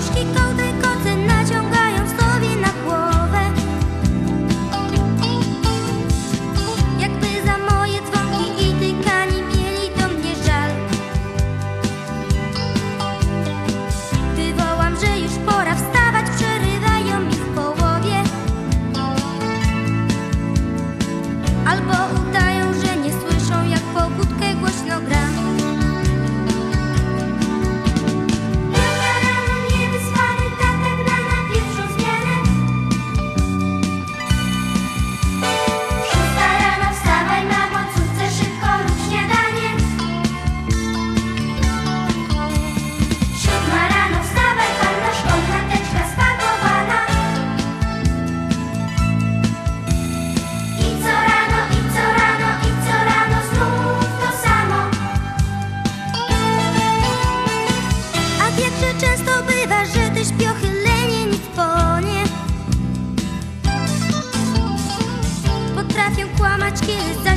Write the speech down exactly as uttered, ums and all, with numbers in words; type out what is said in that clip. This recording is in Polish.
Poduszki, kołdry, koce naciągają sobie na głowę. Jakby za moje dzwonki i tykanie mieli do mnie żal. Gdy wołam, że już pora wstawać, przerywają mi w połowie. Albo udają, że nie słyszą, jak pobudkę głośno gram. Często bywa, że te śpiochy lenie nic po nie potrafią kłamać, kiedy za